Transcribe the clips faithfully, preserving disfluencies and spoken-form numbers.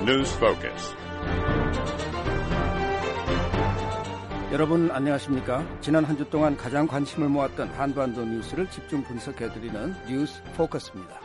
News Focus. 여러분 안녕하십니까? 지난 한 주 동안 가장 관심을 모았던 한반도 뉴스를 집중 분석해드리는 뉴스 포커스입니다.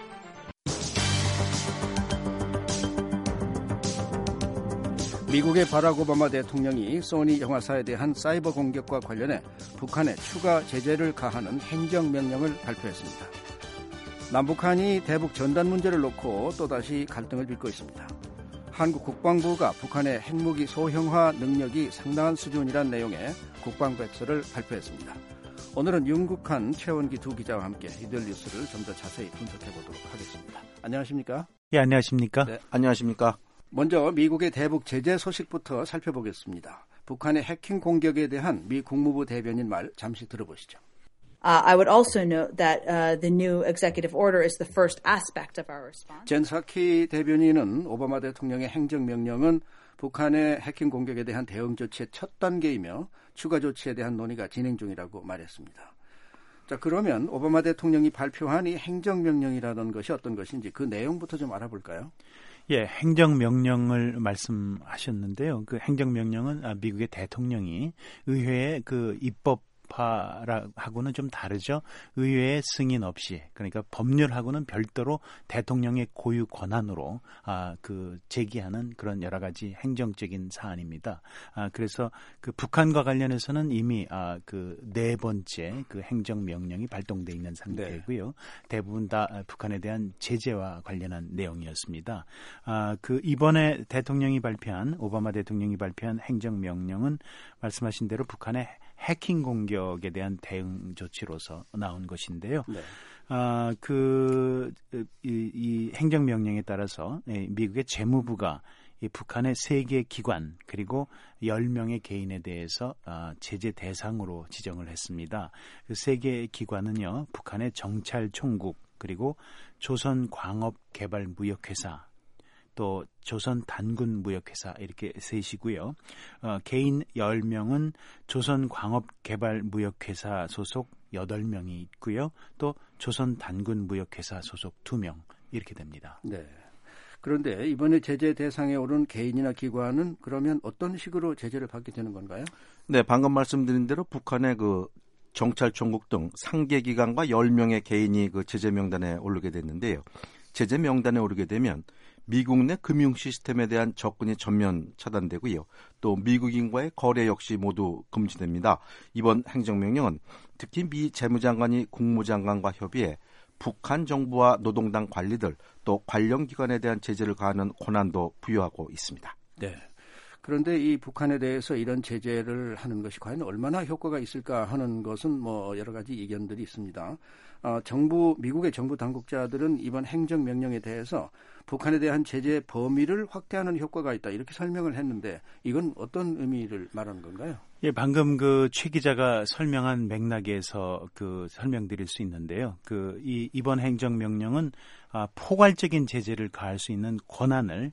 미국의 바락 오바마 대통령이 소니 영화사에 대한 사이버 공격과 관련해 북한에 추가 제재를 가하는 행정명령을 발표했습니다. 남북한이 대북 전단 문제를 놓고 또다시 갈등을 빚고 있습니다. 한국 국방부가 북한의 핵무기 소형화 능력이 상당한 수준이란 내용의 국방백서를 발표했습니다. 오늘은 윤국한, 최원기 두 기자와 함께 이들 뉴스를 좀 더 자세히 분석해보도록 하겠습니다. 안녕하십니까? 예, 안녕하십니까? 네. 안녕하십니까? 먼저 미국의 대북 제재 소식부터 살펴보겠습니다. 북한의 해킹 공격에 대한 미 국무부 대변인 말 잠시 들어보시죠. Uh, I would also note that uh, the new executive order is the first aspect of our response. 젠 사키 대변인은 오바마 대통령의 행정명령은 북한의 해킹 공격에 대한 대응 조치의 첫 단계이며 추가 조치에 대한 논의가 진행 중이라고 말했습니다. 자, 그러면 오바마 대통령이 발표한 이 행정명령이라는 것이 어떤 것인지 그 내용부터 좀 알아볼까요? 예, 행정명령을 말씀하셨는데요. 그 행정명령은 미국의 대통령이 의회의 그 입법 하고는 좀 다르죠. 의회의 승인 없이, 그러니까 법률하고는 별도로 대통령의 고유 권한으로 아, 그 제기하는 그런 여러 가지 행정적인 사안입니다. 아, 그래서 그 북한과 관련해서는 이미 아, 그 네 번째 그 행정명령이 발동돼 있는 상태고요. 네. 대부분 다 북한에 대한 제재와 관련한 내용이었습니다. 아, 그 이번에 대통령이 발표한 오바마 대통령이 발표한 행정명령은 말씀하신 대로 북한의 해킹 공격에 대한 대응 조치로서 나온 것인데요. 네. 아, 그, 이, 이 행정명령에 따라서 미국의 재무부가 이 북한의 세 개 기관 그리고 열 명의 개인에 대해서 아, 제재 대상으로 지정을 했습니다. 그 세 개 기관은요, 북한의 정찰총국 그리고 조선광업개발무역회사 또 조선단군무역회사 이렇게 셋이고요. 어, 개인 열 명은 조선광업개발무역회사 소속 여덟 명이 있고요. 또 조선단군무역회사 소속 두 명 이렇게 됩니다. 네. 그런데 이번에 제재 대상에 오른 개인이나 기관은 그러면 어떤 식으로 제재를 받게 되는 건가요? 네, 방금 말씀드린 대로 북한의 그 정찰총국 등 상계 기관과 열 명의 개인이 그 제재 명단에 오르게 됐는데요. 제재 명단에 오르게 되면 미국 내 금융 시스템에 대한 접근이 전면 차단되고요. 또 미국인과의 거래 역시 모두 금지됩니다. 이번 행정명령은 특히 미 재무장관이 국무장관과 협의해 북한 정부와 노동당 관리들 또 관련 기관에 대한 제재를 가하는 권한도 부여하고 있습니다. 네. 그런데 이 북한에 대해서 이런 제재를 하는 것이 과연 얼마나 효과가 있을까 하는 것은 뭐 여러 가지 의견들이 있습니다. 어, 정부, 미국의 정부 당국자들은 이번 행정명령에 대해서 북한에 대한 제재 범위를 확대하는 효과가 있다 이렇게 설명을 했는데 이건 어떤 의미를 말하는 건가요? 예, 방금 그 최 기자가 설명한 맥락에서 그 설명드릴 수 있는데요. 그 이 이번 행정명령은 아, 포괄적인 제재를 가할 수 있는 권한을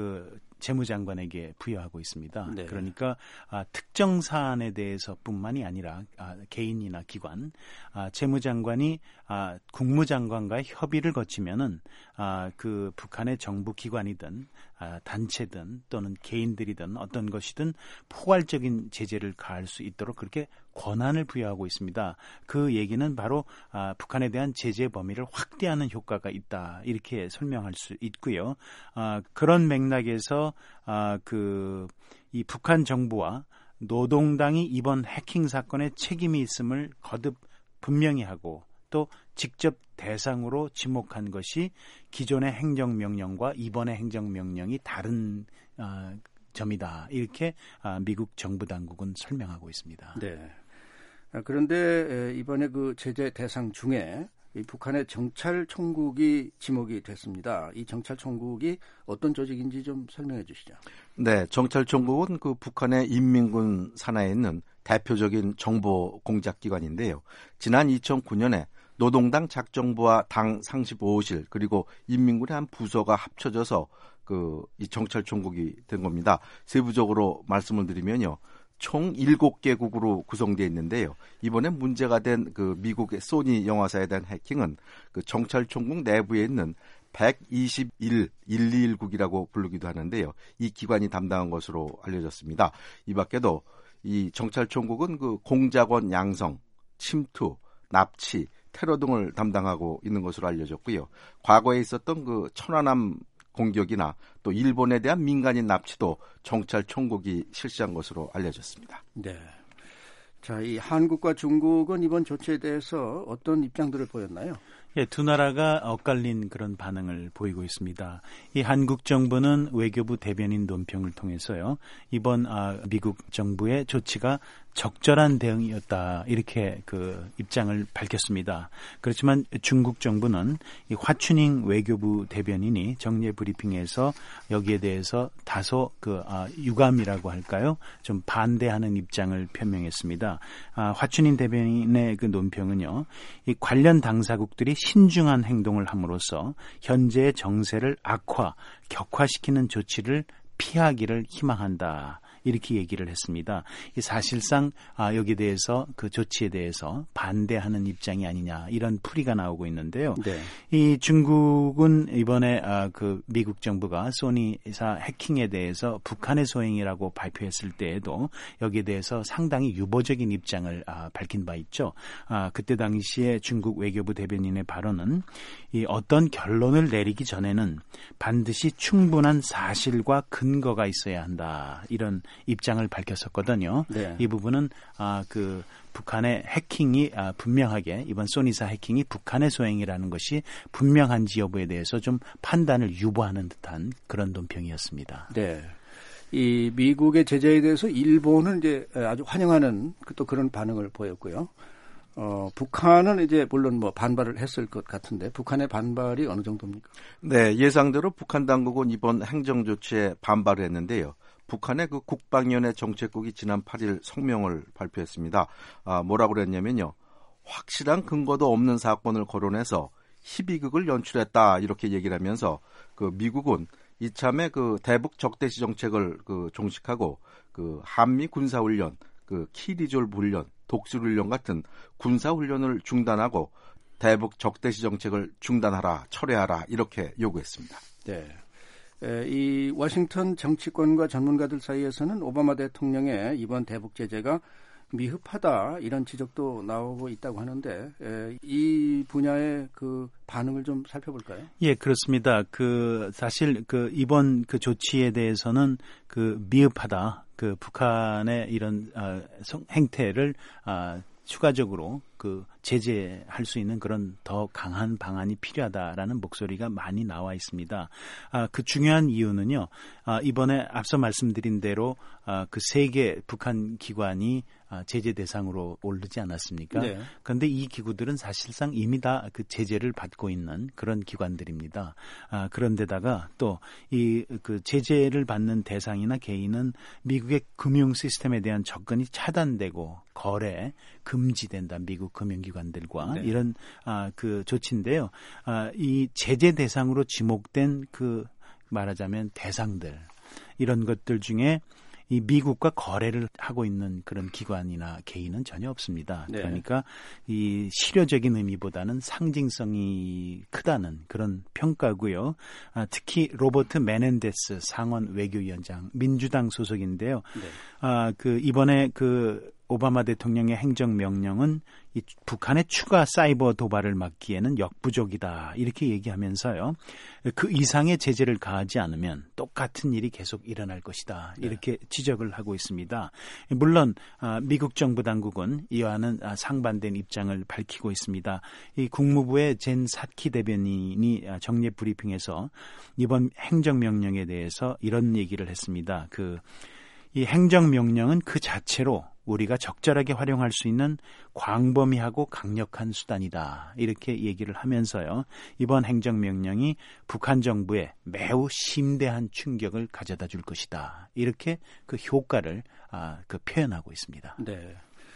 그 재무장관에게 부여하고 있습니다. 네. 그러니까 아, 특정 사안에 대해서뿐만이 아니라 아, 개인이나 기관, 아, 재무장관이 아, 국무장관과의 협의를 거치면은 아, 그 북한의 정부 기관이든 아, 단체든 또는 개인들이든 어떤 것이든 포괄적인 제재를 가할 수 있도록 그렇게 권한을 부여하고 있습니다. 그 얘기는 바로 아, 북한에 대한 제재 범위를 확대하는 효과가 있다 이렇게 설명할 수 있고요. 아, 그런 맥락에서 아, 그, 이 북한 정부와 노동당이 이번 해킹 사건에 책임이 있음을 거듭 분명히 하고 또 직접 대상으로 지목한 것이 기존의 행정명령과 이번의 행정명령이 다른 아, 점이다. 이렇게 아, 미국 정부 당국은 설명하고 있습니다. 네. 아, 그런데 이번에 그 제재 대상 중에 이 북한의 정찰총국이 지목이 됐습니다. 이 정찰총국이 어떤 조직인지 좀 설명해 주시죠. 네, 정찰총국은 그 북한의 인민군 산하에 있는 대표적인 정보 공작기관인데요. 지난 이천구 년에 노동당 작정부와 당 상시보호실 그리고 인민군의 한 부서가 합쳐져서 그 이 정찰총국이 된 겁니다. 세부적으로 말씀을 드리면요. 총 일곱 개국으로 구성되어 있는데요. 이번에 문제가 된 그 미국의 소니 영화사에 대한 해킹은 그 정찰총국 내부에 있는 백이십일 일이일국이라고 부르기도 하는데요. 이 기관이 담당한 것으로 알려졌습니다. 이 밖에도 이 정찰총국은 그 공작원 양성, 침투, 납치, 테러 등을 담당하고 있는 것으로 알려졌고요. 과거에 있었던 그 천안함 공격이나 또 일본에 대한 민간인 납치도 정찰총국이 실시한 것으로 알려졌습니다. 네. 자, 이 한국과 중국은 이번 조치에 대해서 어떤 입장들을 보였나요? 예, 두 나라가 엇갈린 그런 반응을 보이고 있습니다. 이 한국 정부는 외교부 대변인 논평을 통해서요, 이번 아, 미국 정부의 조치가 적절한 대응이었다, 이렇게 그 입장을 밝혔습니다. 그렇지만 중국 정부는 이 화춘잉 외교부 대변인이 정례 브리핑에서 여기에 대해서 다소 그 아, 유감이라고 할까요? 좀 반대하는 입장을 표명했습니다. 아, 화춘잉 대변인의 그 논평은요, 이 관련 당사국들이 신중한 행동을 함으로써 현재의 정세를 악화, 격화시키는 조치를 피하기를 희망한다, 이렇게 얘기를 했습니다. 사실상 아, 여기에 대해서 그 조치에 대해서 반대하는 입장이 아니냐, 이런 풀이가 나오고 있는데요. 네. 이 중국은 이번에 아, 그 미국 정부가 소니사 해킹에 대해서 북한의 소행이라고 발표했을 때에도 여기에 대해서 상당히 유보적인 입장을 아, 밝힌 바 있죠. 아, 그때 당시에 중국 외교부 대변인의 발언은 이 어떤 결론을 내리기 전에는 반드시 충분한 사실과 근거가 있어야 한다, 이런 입장을 밝혔었거든요. 네. 이 부분은 아, 그 북한의 해킹이 아, 분명하게, 이번 소니사 해킹이 북한의 소행이라는 것이 분명한지 여부에 대해서 좀 판단을 유보하는 듯한 그런 논평이었습니다. 네. 이 미국의 제재에 대해서 일본은 이제 아주 환영하는 또 그런 반응을 보였고요. 어, 북한은 이제 물론 뭐 반발을 했을 것 같은데 북한의 반발이 어느 정도입니까? 네, 예상대로 북한 당국은 이번 행정 조치에 반발을 했는데요. 북한의 그 국방위원회 정책국이 지난 팔일 성명을 발표했습니다. 아, 뭐라고 그랬냐면요, 확실한 근거도 없는 사건을 거론해서 희비극을 연출했다, 이렇게 얘기를 하면서 그 미국은 이참에 그 대북 적대시 정책을 그 종식하고 그 한미 군사훈련, 그 키리졸브 훈련, 독수훈련 같은 군사훈련을 중단하고 대북 적대시 정책을 중단하라, 철회하라, 이렇게 요구했습니다. 네. 에, 이 워싱턴 정치권과 전문가들 사이에서는 오바마 대통령의 이번 대북 제재가 미흡하다, 이런 지적도 나오고 있다고 하는데 에, 이 분야의 그 반응을 좀 살펴볼까요? 예, 그렇습니다. 그 사실 그 이번 그 조치에 대해서는 그 미흡하다, 그 북한의 이런 아, 행태를 아, 추가적으로 그 제재할 수 있는 그런 더 강한 방안이 필요하다라는 목소리가 많이 나와 있습니다. 아, 그 중요한 이유는요, 아, 이번에 앞서 말씀드린 대로 아, 그 세 개 북한 기관이 아, 제재 대상으로 오르지 않았습니까? 네. 그런데 이 기구들은 사실상 이미 다 그 제재를 받고 있는 그런 기관들입니다. 아, 그런데다가 또 이 그 제재를 받는 대상이나 개인은 미국의 금융 시스템에 대한 접근이 차단되고 거래 금지된다, 미국 금융기관들과. 네. 이런 아, 그 조치인데요. 아, 이 제재 대상으로 지목된 그 말하자면 대상들, 이런 것들 중에 이 미국과 거래를 하고 있는 그런 기관이나 개인은 전혀 없습니다. 네. 그러니까 이 실효적인 의미보다는 상징성이 크다는 그런 평가고요. 아, 특히 로버트 메넨데스 상원 외교위원장, 민주당 소속인데요. 네. 아, 그 이번에 그 오바마 대통령의 행정명령은 이 북한의 추가 사이버 도발을 막기에는 역부족이다, 이렇게 얘기하면서요, 그 이상의 제재를 가하지 않으면 똑같은 일이 계속 일어날 것이다, 이렇게 네. 지적을 하고 있습니다. 물론 미국 정부 당국은 이와는 상반된 입장을 밝히고 있습니다. 이 국무부의 젠 사키 대변인이 정례 브리핑에서 이번 행정명령에 대해서 이런 얘기를 했습니다. 그 이 행정명령은 그 자체로 우리가 적절하게 활용할 수 있는 광범위하고 강력한 수단이다, 이렇게 얘기를 하면서요, 이번 행정명령이 북한 정부에 매우 심대한 충격을 가져다 줄 것이다, 이렇게 그 효과를 아, 그 표현하고 있습니다. 네.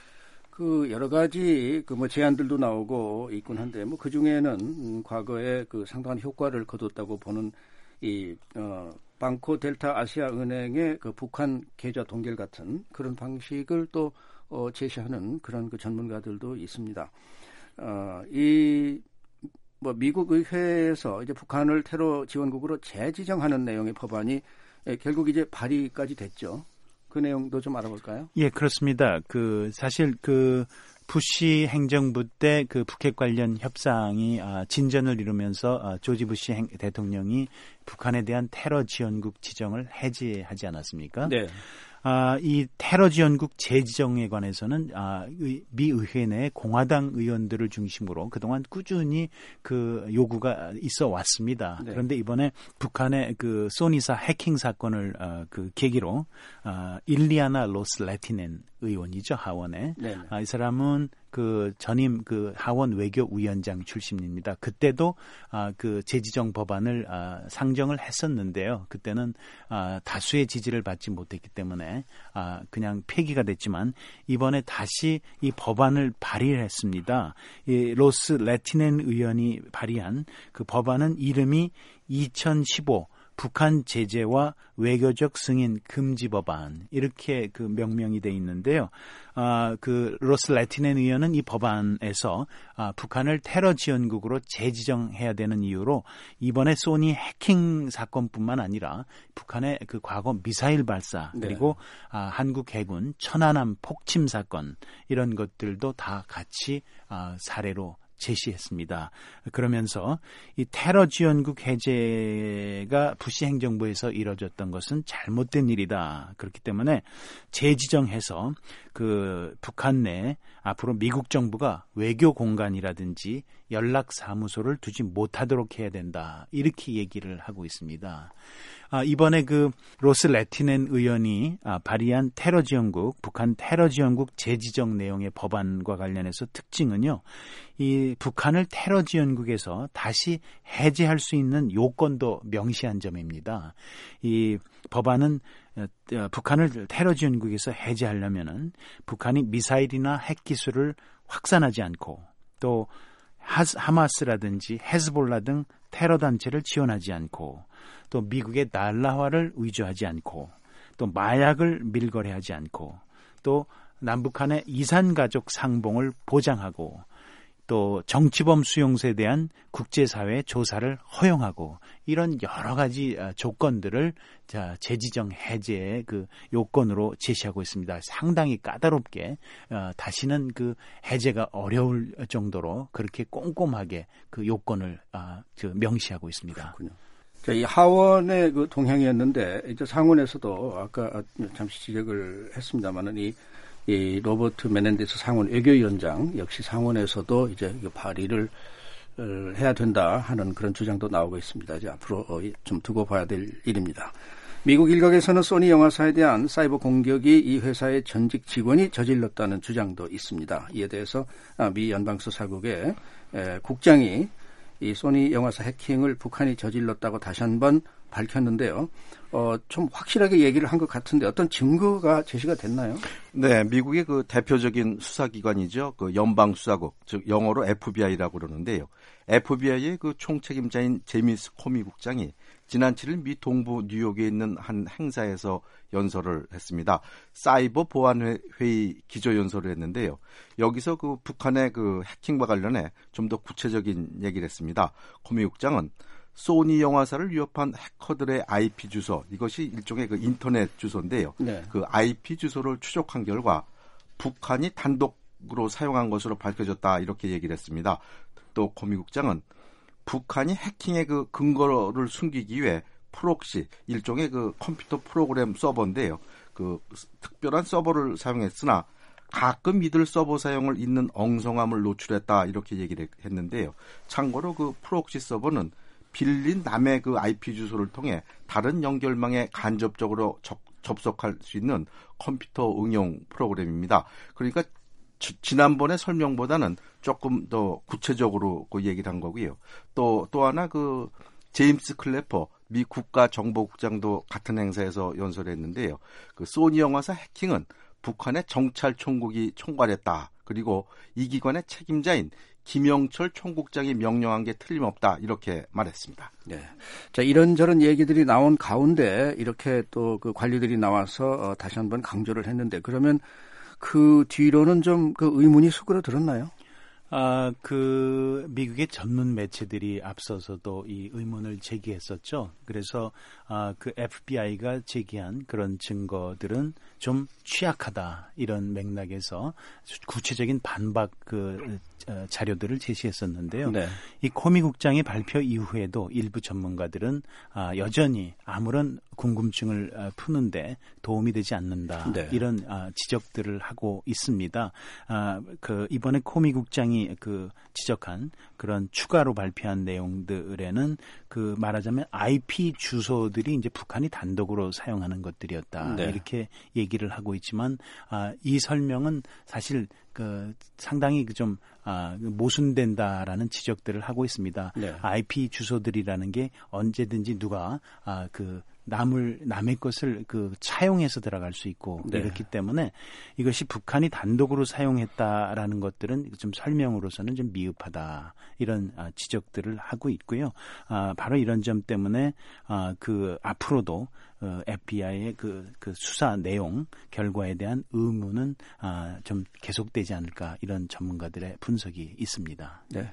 그 여러 가지 그 뭐 제안들도 나오고 있긴 한데 뭐 그 중에는 음, 과거에 그 상당한 효과를 거뒀다고 보는 이 어, 방코 델타 아시아 은행의 그 북한 계좌 동결 같은 그런 방식을 또 어, 제시하는 그런 그 전문가들도 있습니다. 어, 이 뭐 미국 의회에서 이제 북한을 테러 지원국으로 재지정하는 내용의 법안이 예, 결국 이제 발의까지 됐죠. 그 내용도 좀 알아볼까요? 예, 그렇습니다. 그 사실 그 부시 행정부 때 그 북핵 관련 협상이 아, 진전을 이루면서 아, 조지 부시 행, 대통령이 북한에 대한 테러 지원국 지정을 해제하지 않았습니까? 네. 아, 이 테러 지원국 재지정에 관해서는 아, 미 의회 내 공화당 의원들을 중심으로 그동안 꾸준히 그 요구가 있어 왔습니다. 네. 그런데 이번에 북한의 그 소니사 해킹 사건을 아, 그 계기로 아, 일리아나 로스 레티넨 의원이죠, 하원에. 아, 이 사람은 그 전임 그 하원 외교위원장 출신입니다. 그때도 아, 그 재지정 법안을 아, 상정을 했었는데요. 그때는 아, 다수의 지지를 받지 못했기 때문에 아, 그냥 폐기가 됐지만 이번에 다시 이 법안을 발의를 했습니다. 이 로스 레티넨 의원이 발의한 그 법안은 이름이 이천십오 북한 제재와 외교적 승인 금지 법안 이렇게 그 명명이 돼 있는데요. 아, 그 로스 레티넨 의원은 이 법안에서 아, 북한을 테러 지원국으로 재지정해야 되는 이유로 이번에 소니 해킹 사건뿐만 아니라 북한의 그 과거 미사일 발사 그리고 네. 아, 한국 해군 천안함 폭침 사건 이런 것들도 다 같이 아, 사례로 제시했습니다. 그러면서 이 테러 지원국 해제가 부시 행정부에서 이뤄졌던 것은 잘못된 일이다. 그렇기 때문에 재지정해서 그 북한 내 앞으로 미국 정부가 외교 공간이라든지 연락 사무소를 두지 못하도록 해야 된다. 이렇게 얘기를 하고 있습니다. 아, 이번에 그 로스 레티넨 의원이 아, 발의한 테러 지원국, 북한 테러 지원국 재지정 내용의 법안과 관련해서 특징은요. 이 북한을 테러 지원국에서 다시 해제할 수 있는 요건도 명시한 점입니다. 이 법안은 북한을 테러 지원국에서 해제하려면은 북한이 미사일이나 핵 기술을 확산하지 않고 또 하마스라든지 헤즈볼라 등 테러 단체를 지원하지 않고 또 미국의 달러화를 위조하지 않고 또 마약을 밀거래하지 않고 또 남북한의 이산가족 상봉을 보장하고 또 정치범 수용소에 대한 국제사회 조사를 허용하고 이런 여러 가지 조건들을 자, 재지정 해제의 그 요건으로 제시하고 있습니다. 상당히 까다롭게 어, 다시는 그 해제가 어려울 정도로 그렇게 꼼꼼하게 그 요건을 어, 그 명시하고 있습니다. 그렇군요. 자, 이 하원의 그 동향이었는데 이제 상원에서도 아까 잠시 지적을 했습니다만은 이 이 로버트 메넨데스 상원 외교위원장 역시 상원에서도 이제 발의를 해야 된다 하는 그런 주장도 나오고 있습니다. 이제 앞으로 좀 두고 봐야 될 일입니다. 미국 일각에서는 소니 영화사에 대한 사이버 공격이 이 회사의 전직 직원이 저질렀다는 주장도 있습니다. 이에 대해서 미 연방수사국의 국장이 이 소니 영화사 해킹을 북한이 저질렀다고 다시 한번 밝혔는데요. 어, 좀 확실하게 얘기를 한 것 같은데 어떤 증거가 제시가 됐나요? 네, 미국의 그 대표적인 수사기관이죠. 그 연방수사국, 즉 영어로 에프비아이라고 그러는데요. 에프비아이의 그 총책임자인 제미스 코미 국장이 지난 칠 일 미 동부 뉴욕에 있는 한 행사에서 연설을 했습니다. 사이버 보안 회의 기조연설을 했는데요. 여기서 그 북한의 그 해킹과 관련해 좀 더 구체적인 얘기를 했습니다. 코미 국장은 소니 영화사를 위협한 해커들의 아이피 주소, 이것이 일종의 그 인터넷 주소인데요. 네. 그 아이피 주소를 추적한 결과 북한이 단독으로 사용한 것으로 밝혀졌다 이렇게 얘기를 했습니다. 또 코미 국장은 북한이 해킹의 그 근거를 숨기기 위해 프록시, 일종의 그 컴퓨터 프로그램 서버인데요. 그 특별한 서버를 사용했으나 가끔 이들 서버 사용을 잇는 엉성함을 노출했다 이렇게 얘기를 했는데요. 참고로 그 프록시 서버는 빌린 남의 그 아이피 주소를 통해 다른 연결망에 간접적으로 접, 접속할 수 있는 컴퓨터 응용 프로그램입니다. 그러니까 지, 지난번의 설명보다는 조금 더 구체적으로 그 얘기를 한 거고요. 또, 또 하나 그 제임스 클래퍼 미 국가정보국장도 같은 행사에서 연설했는데요. 그 소니 영화사 해킹은 북한의 정찰총국이 총괄했다. 그리고 이 기관의 책임자인 김영철 총국장이 명령한 게 틀림없다 이렇게 말했습니다. 네. 자, 이런저런 얘기들이 나온 가운데 이렇게 또 그 관리들이 나와서 어, 다시 한번 강조를 했는데 그러면 그 뒤로는 좀 그 의문이 수그러들었나요? 아, 그 미국의 전문 매체들이 앞서서도 이 의문을 제기했었죠. 그래서 아, 그 에프비아이가 제기한 그런 증거들은 좀 취약하다 이런 맥락에서 구체적인 반박 그 어, 자료들을 제시했었는데요. 네. 이 코미 국장의 발표 이후에도 일부 전문가들은 아, 여전히 아무런 궁금증을 아, 푸는데 도움이 되지 않는다. 네. 이런 아, 지적들을 하고 있습니다. 아, 그 이번에 코미 국장이 그 지적한 그런 추가로 발표한 내용들에는 그 말하자면 아이피 주소들이 이제 북한이 단독으로 사용하는 것들이었다. 네. 이렇게 얘기를 하고 있지만 아, 이 설명은 사실 그 상당히 좀 아, 모순된다라는 지적들을 하고 있습니다. 네. 아이피 주소들이라는 게 언제든지 누가 아, 그 남을 남의 것을 그 차용해서 들어갈 수 있고 네. 이렇기 때문에 이것이 북한이 단독으로 사용했다라는 것들은 좀 설명으로서는 좀 미흡하다 이런 아, 지적들을 하고 있고요. 아, 바로 이런 점 때문에 아, 그 앞으로도 어, 에프비아이의 그, 그 수사 내용 결과에 대한 의문은 아, 좀 계속되지 않을까 이런 전문가들의 분석이 있습니다. 네.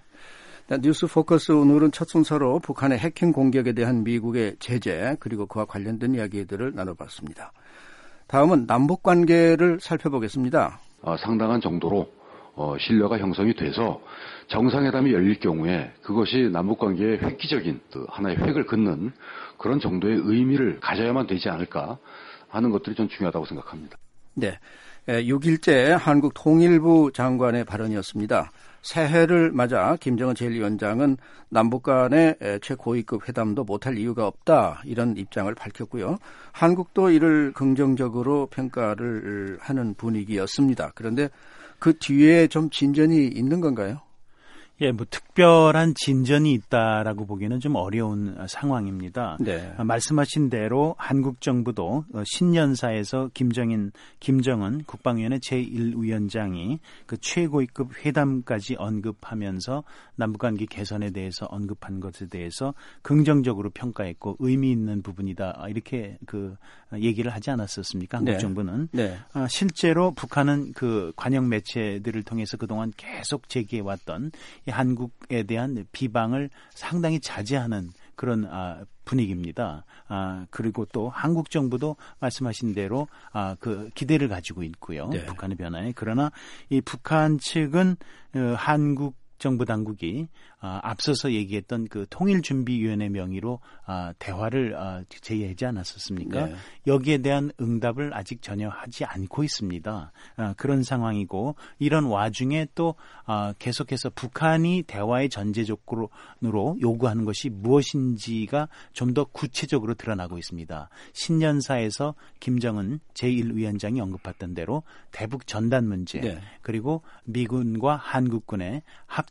뉴스 포커스 오늘은 첫 순서로 북한의 해킹 공격에 대한 미국의 제재 그리고 그와 관련된 이야기들을 나눠봤습니다. 다음은 남북 관계를 살펴보겠습니다. 어, 상당한 정도로 어, 신뢰가 형성이 돼서 정상회담이 열릴 경우에 그것이 남북 관계의 획기적인 그 하나의 획을 긋는 그런 정도의 의미를 가져야만 되지 않을까 하는 것들이 좀 중요하다고 생각합니다. 네, 육 일째 한국 통일부 장관의 발언이었습니다. 새해를 맞아 김정은 제일 위원장은 남북 간의 최고위급 회담도 못할 이유가 없다 이런 입장을 밝혔고요. 한국도 이를 긍정적으로 평가를 하는 분위기였습니다. 그런데 그 뒤에 좀 진전이 있는 건가요? 예, 뭐 특별한 진전이 있다라고 보기에는 좀 어려운 상황입니다. 네. 말씀하신 대로 한국 정부도 신년사에서 김정인, 김정은 국방위원회 제일 위원장이 그 최고위급 회담까지 언급하면서 남북관계 개선에 대해서 언급한 것에 대해서 긍정적으로 평가했고 의미 있는 부분이다 이렇게 그 얘기를 하지 않았었습니까? 한국 네. 정부는 네. 아, 실제로 북한은 그 관영 매체들을 통해서 그동안 계속 제기해왔던 한국에 대한 비방을 상당히 자제하는 그런 아, 분위기입니다. 아, 그리고 또 한국 정부도 말씀하신 대로 아, 그 기대를 가지고 있고요. 네. 북한의 변화에. 그러나 이 북한 측은 어, 한국 정부 당국이 아, 앞서서 얘기했던 그 통일준비위원회 명의로 아, 대화를 아, 제의하지 않았었습니까? 네. 여기에 대한 응답을 아직 전혀 하지 않고 있습니다. 아, 그런 상황이고 이런 와중에 또 아, 계속해서 북한이 대화의 전제 조건으로 요구하는 것이 무엇인지가 좀 더 구체적으로 드러나고 있습니다. 신년사에서 김정은 제일 위원장이 언급했던 대로 대북 전단 문제 네. 그리고 미군과 한국군의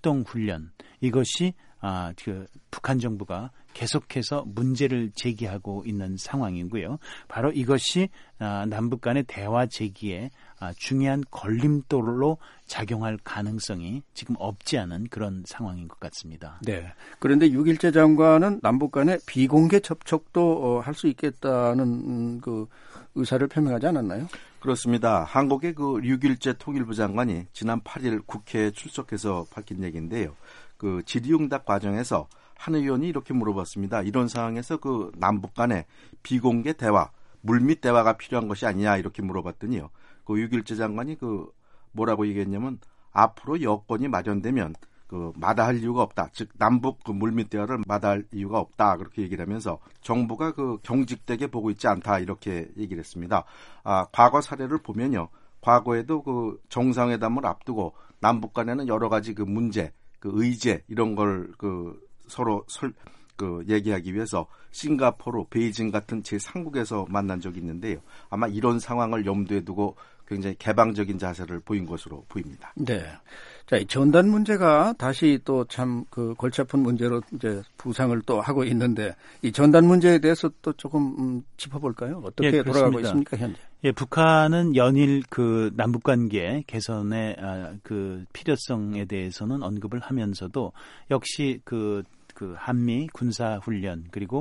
합동훈련 이것이 아, 그 북한 정부가 계속해서 문제를 제기하고 있는 상황이고요. 바로 이것이 아, 남북 간의 대화 제기에 아, 중요한 걸림돌로 작용할 가능성이 지금 없지 않은 그런 상황인 것 같습니다. 네. 그런데 육 일째 장관은 남북 간의 비공개 접촉도 어, 할 수 있겠다는 음, 그 의사를 표명하지 않았나요? 그렇습니다. 한국의 그 육 일째 통일부 장관이 지난 팔 일 국회에 출석해서 밝힌 얘기인데요. 그 질의응답 과정에서 한 의원이 이렇게 물어봤습니다. 이런 상황에서 그 남북 간의 비공개 대화, 물밑 대화가 필요한 것이 아니냐 이렇게 물어봤더니요. 그 육 일째 장관이 그 뭐라고 얘기했냐면 앞으로 여건이 마련되면 그 마다할 이유가 없다. 즉 남북 그 물밑 대화를 마다할 이유가 없다. 그렇게 얘기를 하면서 정부가 그 경직되게 보고 있지 않다 이렇게 얘기를 했습니다. 아, 과거 사례를 보면요. 과거에도 그 정상회담을 앞두고 남북 간에는 여러 가지 그 문제 그 의제 이런 걸 그 서로 설, 그 얘기하기 위해서 싱가포르, 베이징 같은 제삼국에서 만난 적이 있는데요. 아마 이런 상황을 염두에 두고 굉장히 개방적인 자세를 보인 것으로 보입니다. 네. 자, 이 전단 문제가 다시 또 참 그 골치 아픈 문제로 이제 부상을 또 하고 있는데 이 전단 문제에 대해서 또 조금 음, 짚어볼까요? 어떻게 예, 돌아가고 있습니까, 현재? 예, 북한은 연일 그 남북 관계 개선의 아, 그 필요성에 대해서는 언급을 하면서도 역시 그 그 한미 군사 훈련 그리고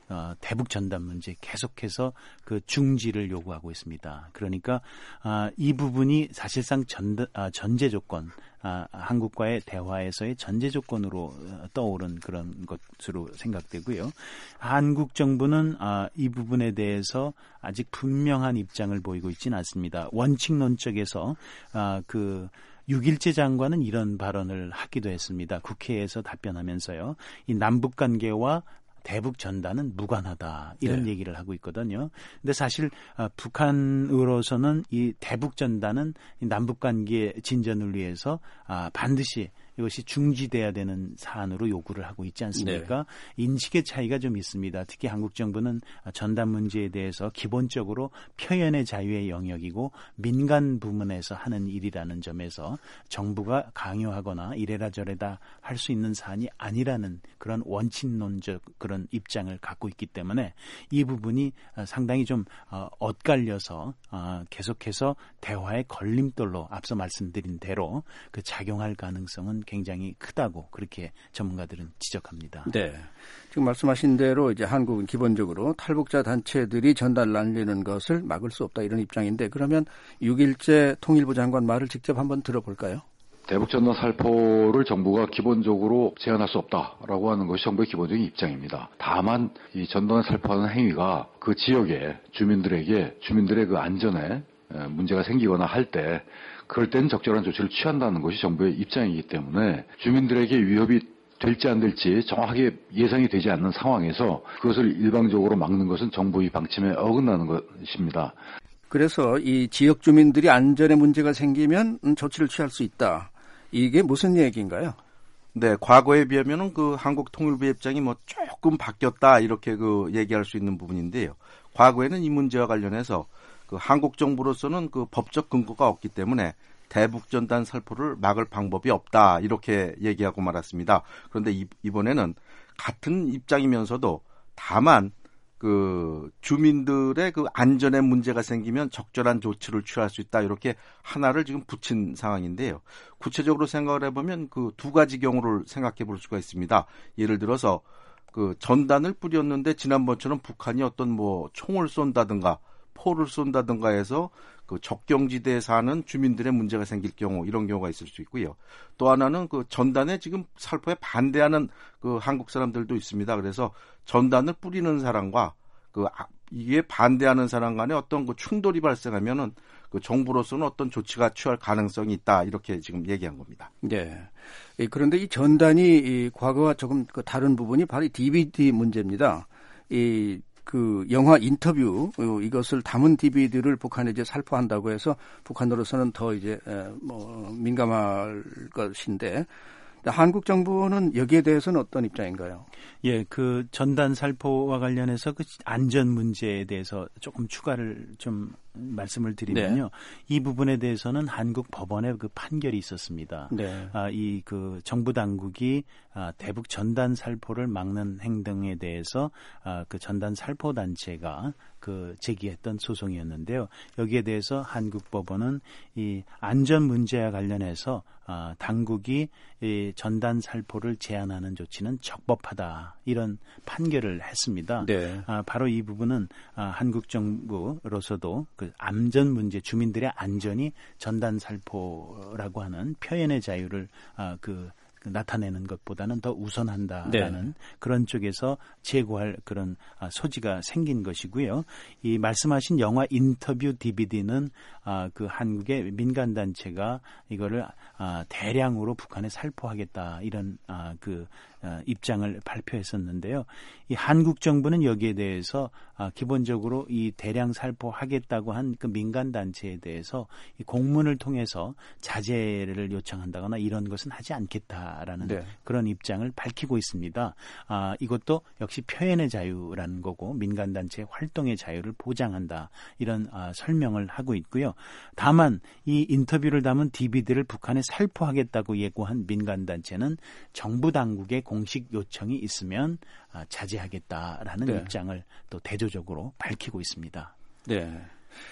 어, 대북 전단 문제 계속해서 그 중지를 요구하고 있습니다. 그러니까 아, 이 부분이 사실상 전, 아, 전제 조건, 아, 한국과의 대화에서의 전제 조건으로 떠오른 그런 것으로 생각되고요. 한국 정부는 아, 이 부분에 대해서 아직 분명한 입장을 보이고 있지는 않습니다. 원칙론 쪽에서 아, 그 육일째 장관은 이런 발언을 하기도 했습니다. 국회에서 답변하면서요. 이 남북 관계와 대북 전단은 무관하다 이런 네. 얘기를 하고 있거든요. 근데 사실 북한으로서는 이 대북 전단은 남북 관계 진전을 위해서 반드시 이것이 중지돼야 되는 사안으로 요구를 하고 있지 않습니까? 네. 인식의 차이가 좀 있습니다. 특히 한국 정부는 전단 문제에 대해서 기본적으로 표현의 자유의 영역이고 민간 부문에서 하는 일이라는 점에서 정부가 강요하거나 이래라 저래라 할 수 있는 사안이 아니라는 그런 원칙론적 그런 입장을 갖고 있기 때문에 이 부분이 상당히 좀 엇갈려서 계속해서 대화의 걸림돌로 앞서 말씀드린 대로 그 작용할 가능성은 굉장히 크다고 그렇게 전문가들은 지적합니다. 네. 지금 말씀하신 대로 이제 한국은 기본적으로 탈북자 단체들이 전단을 날리는 것을 막을 수 없다 이런 입장인데 그러면 육일째 통일부 장관 말을 직접 한번 들어볼까요? 대북전단 살포를 정부가 기본적으로 제한할 수 없다라고 하는 것이 정부의 기본적인 입장입니다. 다만 이 전단을 살포하는 행위가 그 지역의 주민들에게 주민들의 그 안전에 문제가 생기거나 할 때 그럴 땐 적절한 조치를 취한다는 것이 정부의 입장이기 때문에 주민들에게 위협이 될지 안 될지 정확하게 예상이 되지 않는 상황에서 그것을 일방적으로 막는 것은 정부의 방침에 어긋나는 것입니다. 그래서 이 지역 주민들이 안전에 문제가 생기면 조치를 취할 수 있다. 이게 무슨 얘기인가요? 네, 과거에 비하면은 그 한국 통일부 입장이 뭐 조금 바뀌었다 이렇게 그 얘기할 수 있는 부분인데요. 과거에는 이 문제와 관련해서 그 한국 정부로서는 그 법적 근거가 없기 때문에 대북 전단 살포를 막을 방법이 없다 이렇게 얘기하고 말았습니다. 그런데 이, 이번에는 같은 입장이면서도 다만 그 주민들의 그 안전에 문제가 생기면 적절한 조치를 취할 수 있다 이렇게 하나를 지금 붙인 상황인데요. 구체적으로 생각을 해보면 그 두 가지 경우를 생각해 볼 수가 있습니다. 예를 들어서 그 전단을 뿌렸는데 지난번처럼 북한이 어떤 뭐 총을 쏜다든가 포를 쏜다든가 해서 그 적경지대에 사는 주민들의 문제가 생길 경우 이런 경우가 있을 수 있고요. 또 하나는 그 전단에 지금 살포에 반대하는 그 한국 사람들도 있습니다. 그래서 전단을 뿌리는 사람과 그 이게 반대하는 사람 간에 어떤 그 충돌이 발생하면은 그 정부로서는 어떤 조치가 취할 가능성이 있다 이렇게 지금 얘기한 겁니다. 네. 그런데 이 전단이 이 과거와 조금 그 다른 부분이 바로 이 디비디 문제입니다. 이 그 영화 인터뷰 이것을 담은 디비디를 북한에 이제 살포한다고 해서 북한으로서는 더 이제 뭐 민감할 것인데 한국 정부는 여기에 대해서는 어떤 입장인가요? 예, 그 전단 살포와 관련해서 그 안전 문제에 대해서 조금 추가를 좀 말씀을 드리면요. 네. 이 부분에 대해서는 한국 법원의 그 판결이 있었습니다. 네. 아, 이 그 정부 당국이 아, 대북 전단 살포를 막는 행동에 대해서 아, 그 전단 살포 단체가 그 제기했던 소송이었는데요. 여기에 대해서 한국 법원은 이 안전 문제와 관련해서 아, 당국이 이 전단 살포를 제한하는 조치는 적법하다 이런 판결을 했습니다. 네. 아, 바로 이 부분은 아, 한국 정부로서도 그 안전 문제, 주민들의 안전이 전단 살포라고 하는 표현의 자유를 아, 그 나타내는 것보다는 더 우선한다라는 네. 그런 쪽에서 제고할 그런 소지가 생긴 것이고요. 이 말씀하신 영화 인터뷰 디비디는 그 한국의 민간 단체가 이거를 대량으로 북한에 살포하겠다 이런 그 입장을 발표했었는데요. 이 한국 정부는 여기에 대해서 기본적으로 이 대량 살포하겠다고 한 그 민간 단체에 대해서 이 공문을 통해서 자제를 요청한다거나 이런 것은 하지 않겠다라는 네. 그런 입장을 밝히고 있습니다. 아, 이것도 역시 표현의 자유라는 거고 민간 단체의 활동의 자유를 보장한다 이런 아, 설명을 하고 있고요. 다만 이 인터뷰를 담은 디비디를 북한에 살포하겠다고 예고한 민간 단체는 정부 당국의 공식 요청이 있으면 아, 자제하겠다라는 네. 입장을 또 대조적으로 밝히고 있습니다. 네.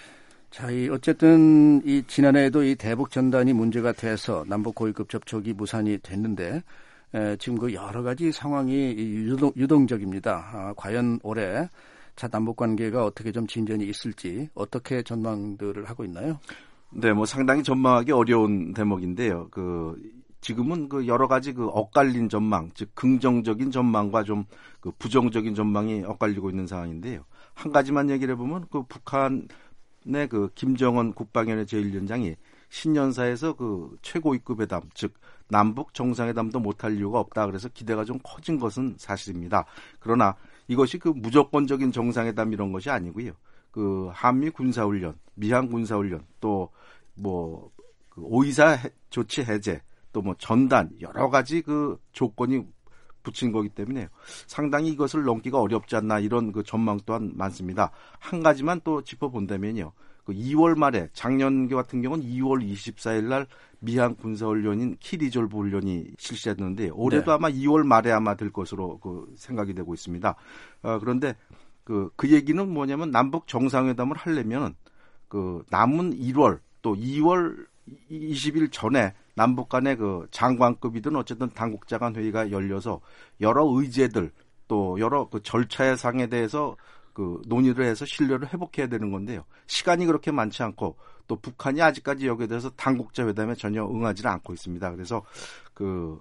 자, 이 어쨌든 이 지난해에도 이 대북 전단이 문제가 돼서 남북 고위급 접촉이 무산이 됐는데 에, 지금 그 여러 가지 상황이 유동, 유동적입니다. 아, 과연 올해 자 남북 관계가 어떻게 좀 진전이 있을지 어떻게 전망들을 하고 있나요? 네, 뭐 상당히 전망하기 어려운 대목인데요. 그 지금은 그 여러 가지 그 엇갈린 전망, 즉 긍정적인 전망과 좀 그 부정적인 전망이 엇갈리고 있는 상황인데요. 한 가지만 얘기를 해보면 그 북한의 그 김정은 국방위원회 제일 위원장이 신년사에서 그 최고위급 회담, 즉 남북 정상회담도 못할 이유가 없다. 그래서 기대가 좀 커진 것은 사실입니다. 그러나 이것이 그 무조건적인 정상회담 이런 것이 아니고요. 그 한미 군사훈련, 미한 군사훈련, 또 뭐 그 오이사 조치 해제, 또 뭐 전단 여러 가지 그 조건이 붙인 거기 때문에 상당히 이것을 넘기가 어렵지 않나 이런 그 전망 또한 많습니다. 한 가지만 또 짚어본다면요. 그 이월 말에 작년 같은 경우는 이월 이십사일 날 미한 군사훈련인 키리졸브 훈련이 실시했는데 올해도 네. 아마 이월 말에 아마 될 것으로 그 생각이 되고 있습니다. 어, 그런데 그, 그 얘기는 뭐냐면 남북 정상회담을 하려면 그 남은 일월 또 이월 이십일 전에 남북 간의 그 장관급이든 어쨌든 당국자 간 회의가 열려서 여러 의제들 또 여러 그 절차의 상에 대해서 그 논의를 해서 신뢰를 회복해야 되는 건데요. 시간이 그렇게 많지 않고 또 북한이 아직까지 여기에 대해서 당국자 회담에 전혀 응하지는 않고 있습니다. 그래서 그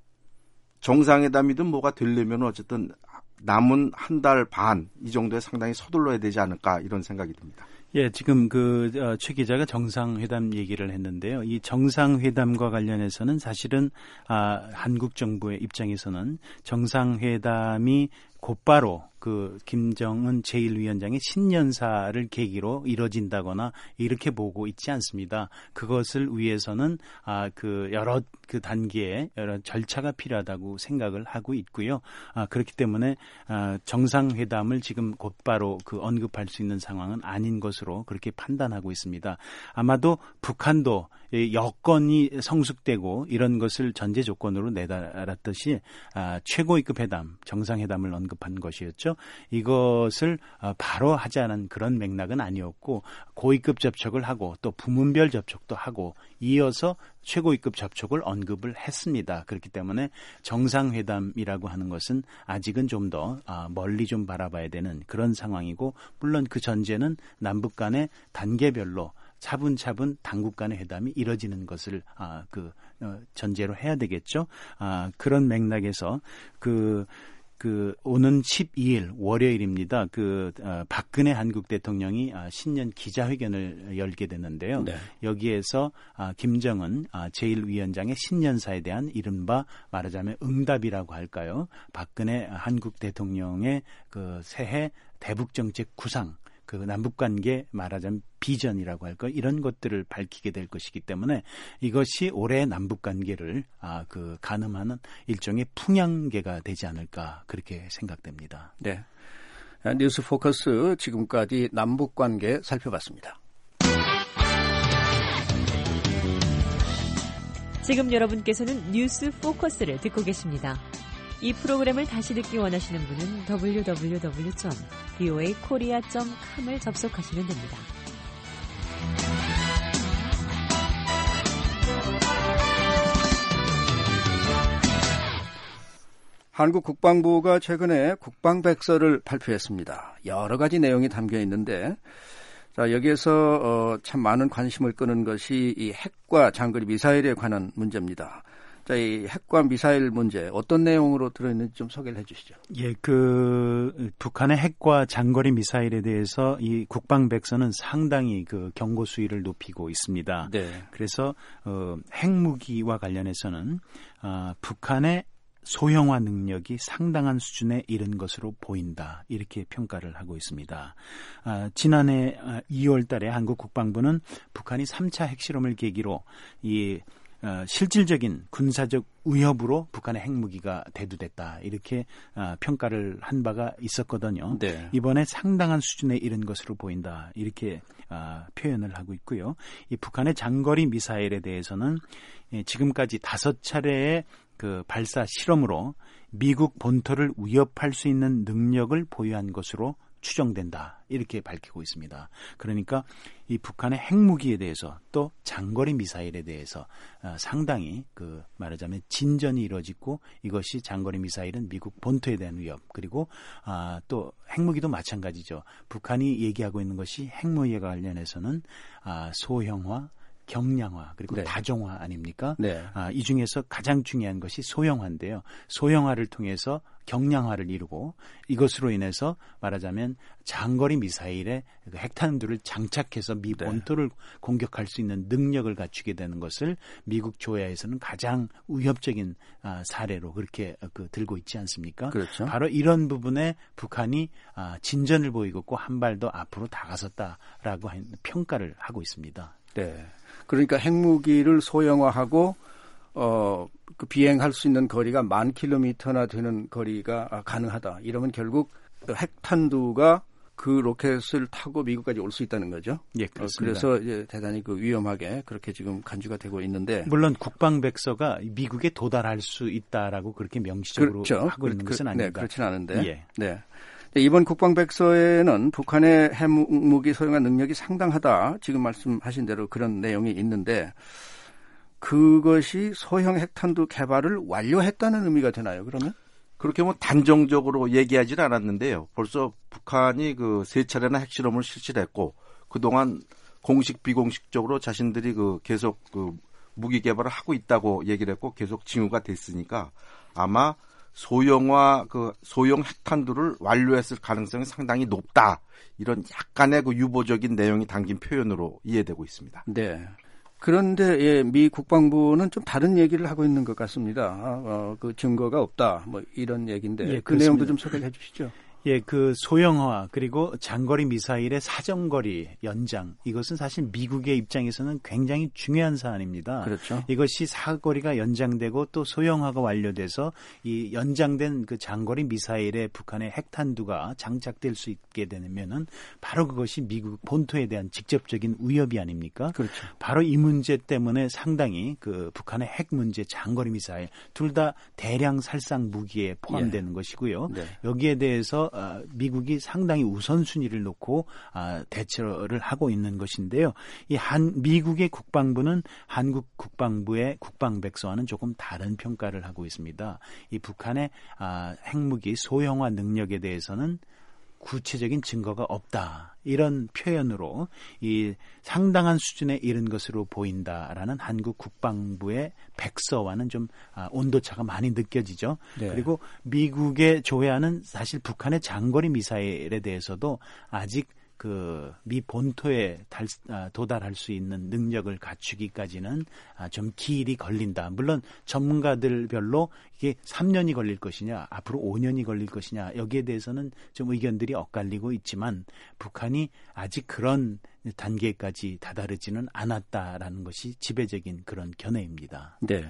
정상회담이든 뭐가 되려면 어쨌든 남은 한 달 반 이 정도에 상당히 서둘러야 되지 않을까 이런 생각이 듭니다. 예, 지금 그, 어, 최 기자가 정상회담 얘기를 했는데요. 이 정상회담과 관련해서는 사실은, 아, 한국 정부의 입장에서는 정상회담이 곧바로 그 김정은 제일 위원장의 신년사를 계기로 이뤄진다거나 이렇게 보고 있지 않습니다. 그것을 위해서는 아, 그 여러 그 단계의 여러 절차가 필요하다고 생각을 하고 있고요. 아, 그렇기 때문에 아, 정상회담을 지금 곧바로 그 언급할 수 있는 상황은 아닌 것으로 그렇게 판단하고 있습니다. 아마도 북한도 여건이 성숙되고 이런 것을 전제 조건으로 내달았듯이 아, 최고위급 회담, 정상회담을 언급한 것이었죠. 이것을 바로 하자는 그런 맥락은 아니었고 고위급 접촉을 하고 또 부문별 접촉도 하고 이어서 최고위급 접촉을 언급을 했습니다. 그렇기 때문에 정상회담이라고 하는 것은 아직은 좀 더 멀리 좀 바라봐야 되는 그런 상황이고 물론 그 전제는 남북 간의 단계별로 차분차분 당국 간의 회담이 이뤄지는 것을 아, 그 어, 전제로 해야 되겠죠. 아, 그런 맥락에서 그 그 오는 십이일 월요일입니다. 그 어, 박근혜 한국 대통령이 아, 신년 기자회견을 열게 됐는데요. 네. 여기에서 아, 김정은 아, 제일 위원장의 신년사에 대한 이른바 말하자면 응답이라고 할까요? 박근혜 한국 대통령의 그 새해 대북 정책 구상 그 남북관계 말하자면 비전이라고 할까 이런 것들을 밝히게 될 것이기 때문에 이것이 올해 남북관계를 아, 그 가늠하는 일종의 풍향계가 되지 않을까 그렇게 생각됩니다. 네, 뉴스 포커스 지금까지 남북관계 살펴봤습니다. 지금 여러분께서는 뉴스 포커스를 듣고 계십니다. 이 프로그램을 다시 듣기 원하시는 분은 더블유 더블유 더블유 점 브이오에이 코리아 점 컴을 접속하시면 됩니다. 한국 국방부가 최근에 국방백서를 발표했습니다. 여러 가지 내용이 담겨 있는데 자, 여기에서 어, 참 많은 관심을 끄는 것이 이 핵과 장거리 미사일에 관한 문제입니다. 자, 이 핵과 미사일 문제 어떤 내용으로 들어있는지 좀 소개를 해 주시죠. 예, 그 북한의 핵과 장거리 미사일에 대해서 이 국방백서는 상당히 그 경고 수위를 높이고 있습니다. 네. 그래서 어, 핵무기와 관련해서는 어, 북한의 소형화 능력이 상당한 수준에 이른 것으로 보인다. 이렇게 평가를 하고 있습니다. 아, 지난해 이월 달에 한국 국방부는 북한이 삼 차 핵실험을 계기로 이 어, 실질적인 군사적 위협으로 북한의 핵무기가 대두됐다. 이렇게 어, 평가를 한 바가 있었거든요. 네. 이번에 상당한 수준에 이른 것으로 보인다. 이렇게 어, 표현을 하고 있고요. 이 북한의 장거리 미사일에 대해서는 예, 지금까지 다섯 차례의 그 발사 실험으로 미국 본토를 위협할 수 있는 능력을 보유한 것으로 추정된다. 이렇게 밝히고 있습니다. 그러니까 이 북한의 핵무기에 대해서 또 장거리 미사일에 대해서 상당히 그 말하자면 진전이 이루어지고 이것이 장거리 미사일은 미국 본토에 대한 위협 그리고 또 핵무기도 마찬가지죠. 북한이 얘기하고 있는 것이 핵무기에 관련해서는 소형화 경량화 그리고 네. 다종화 아닙니까? 네. 아, 이 중에서 가장 중요한 것이 소형화인데요. 소형화를 통해서 경량화를 이루고 이것으로 인해서 말하자면 장거리 미사일에 핵탄두를 장착해서 미 본토를 네. 공격할 수 있는 능력을 갖추게 되는 것을 미국 조야에서는 가장 위협적인 아, 사례로 그렇게 그, 들고 있지 않습니까? 그렇죠. 바로 이런 부분에 북한이 아, 진전을 보이고 있고 한 발 더 앞으로 다가섰다라고 하는 평가를 하고 있습니다. 네. 그러니까 핵무기를 소형화하고 어, 그 비행할 수 있는 거리가 만 킬로미터나 되는 거리가 가능하다. 이러면 결국 핵탄두가 그 로켓을 타고 미국까지 올 수 있다는 거죠. 예, 그렇습니다. 어, 그래서 이제 대단히 그 위험하게 그렇게 지금 간주가 되고 있는데 물론 국방백서가 미국에 도달할 수 있다라고 그렇게 명시적으로 그렇죠. 하고 있는 그, 것은 그, 아닙니다. 네, 그렇지는 않은데. 예. 네. 이번 국방백서에는 북한의 핵무기 소형화 능력이 상당하다. 지금 말씀하신 대로 그런 내용이 있는데 그것이 소형 핵탄두 개발을 완료했다는 의미가 되나요? 그러면? 그렇게 뭐 단정적으로 얘기하지는 않았는데요. 벌써 북한이 그 세 차례나 핵실험을 실시를 했고 그동안 공식 비공식적으로 자신들이 그 계속 그 무기 개발을 하고 있다고 얘기를 했고 계속 징후가 됐으니까 아마 소형화 그 소형 핵탄두를 완료했을 가능성이 상당히 높다. 이런 약간의 그 유보적인 내용이 담긴 표현으로 이해되고 있습니다. 네. 그런데 예, 미 국방부는 좀 다른 얘기를 하고 있는 것 같습니다. 어, 그 증거가 없다. 뭐 이런 얘기인데 예, 그 내용도 좀 소개해 주시죠. 예, 그 소형화 그리고 장거리 미사일의 사정거리 연장 이것은 사실 미국의 입장에서는 굉장히 중요한 사안입니다. 그렇죠. 이것이 사거리가 연장되고 또 소형화가 완료돼서 이 연장된 그 장거리 미사일에 북한의 핵탄두가 장착될 수 있게 되면은 바로 그것이 미국 본토에 대한 직접적인 위협이 아닙니까? 그렇죠. 바로 이 문제 때문에 상당히 그 북한의 핵 문제, 장거리 미사일 둘 다 대량 살상 무기에 포함되는 예. 것이고요. 네. 여기에 대해서 어, 미국이 상당히 우선순위를 놓고 어, 대처를 하고 있는 것인데요. 이 한 미국의 국방부는 한국 국방부의 국방백서와는 조금 다른 평가를 하고 있습니다. 이 북한의 어, 핵무기 소형화 능력에 대해서는 구체적인 증거가 없다. 이런 표현으로 이 상당한 수준에 이른 것으로 보인다라는 한국 국방부의 백서와는 좀 온도차가 많이 느껴지죠. 네. 그리고 미국의 조야는 사실 북한의 장거리 미사일에 대해서도 아직 그 미 본토에 달, 도달할 수 있는 능력을 갖추기까지는 좀 기일이 걸린다. 물론 전문가들별로 이게 삼 년이 걸릴 것이냐, 앞으로 오 년이 걸릴 것이냐 여기에 대해서는 좀 의견들이 엇갈리고 있지만 북한이 아직 그런 단계까지 다다르지는 않았다라는 것이 지배적인 그런 견해입니다. 네.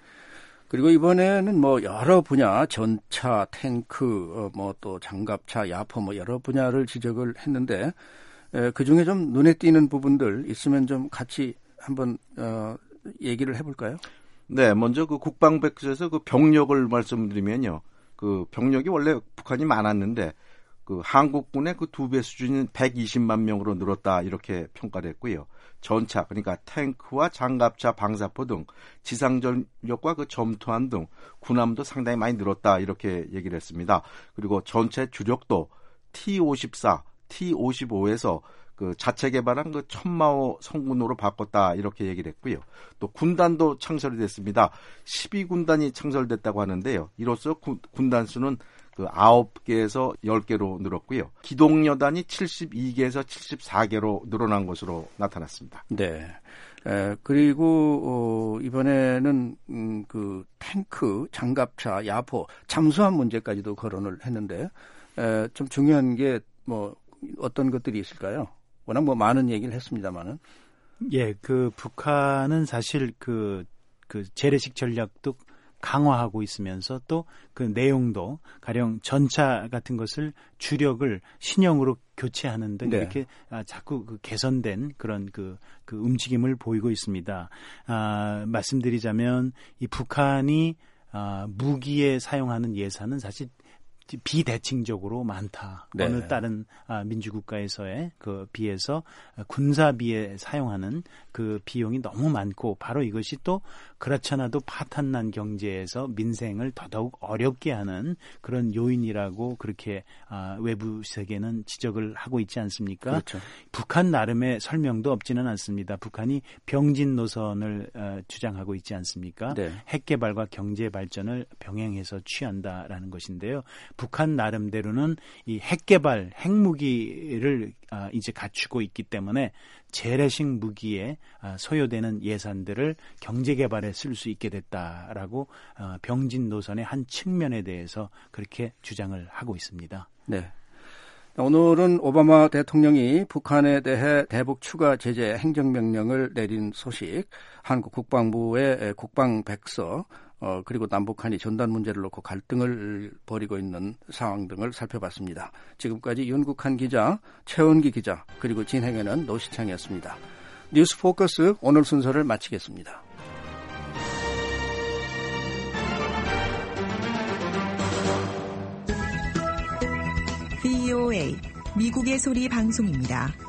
그리고 이번에는 뭐 여러 분야 전차, 탱크, 뭐 또 장갑차, 야포 뭐 여러 분야를 지적을 했는데 에, 그중에 좀 눈에 띄는 부분들 있으면 좀 같이 한번 어, 얘기를 해볼까요? 네, 먼저 그 국방백서에서 그 병력을 말씀드리면요, 그 병력이 원래 북한이 많았는데 그 한국군의 그 두 배 수준인 백이십만 명으로 늘었다 이렇게 평가를 했고요. 전차 그러니까 탱크와 장갑차, 방사포 등 지상전력과 그 점토함 등 군함도 상당히 많이 늘었다 이렇게 얘기를 했습니다. 그리고 전체 주력도 티 오십사, 티 오십오에서 그 자체 개발한 그 천마호 성군으로 바꿨다 이렇게 얘기를 했고요. 또 군단도 창설이 됐습니다. 십이 군단이 창설됐다고 하는데요. 이로써 구, 군단 수는 그 아홉 개에서 열 개로 늘었고요. 기동여단이 칠십이 개에서 칠십사 개로 늘어난 것으로 나타났습니다. 네. 에, 그리고 어, 이번에는 음, 그 탱크, 장갑차, 야포, 잠수함 문제까지도 거론을 했는데 에, 좀 중요한 게 뭐 어떤 것들이 있을까요? 워낙 뭐 많은 얘기를 했습니다만은. 예, 그 북한은 사실 그, 그 재래식 전략도 강화하고 있으면서 또 그 내용도 가령 전차 같은 것을 주력을 신형으로 교체하는 등 네. 이렇게 아, 자꾸 그 개선된 그런 그, 그 움직임을 보이고 있습니다. 아, 말씀드리자면 이 북한이 아, 무기에 사용하는 예산은 사실 비대칭적으로 많다. 네. 어느 다른 민주국가에서의 그 비해서 군사비에 사용하는 그 비용이 너무 많고 바로 이것이 또 그렇잖아도 파탄난 경제에서 민생을 더더욱 어렵게 하는 그런 요인이라고 그렇게 외부 세계는 지적을 하고 있지 않습니까? 그렇죠. 북한 나름의 설명도 없지는 않습니다. 북한이 병진 노선을 주장하고 있지 않습니까? 네. 핵 개발과 경제 발전을 병행해서 취한다라는 것인데요. 북한 나름대로는 이 핵 개발, 핵무기를 이제 갖추고 있기 때문에 재래식 무기에 소요되는 예산들을 경제 개발에 쓸 수 있게 됐다라고 병진 노선의 한 측면에 대해서 그렇게 주장을 하고 있습니다. 네. 오늘은 오바마 대통령이 북한에 대해 대북 추가 제재 행정명령을 내린 소식, 한국 국방부의 국방백서, 어, 그리고 남북한이 전단 문제를 놓고 갈등을 벌이고 있는 상황 등을 살펴봤습니다. 지금까지 윤국한 기자, 최원기 기자, 그리고 진행에는 노시창이었습니다. 뉴스 포커스 오늘 순서를 마치겠습니다. 브이오에이 미국의 소리 방송입니다.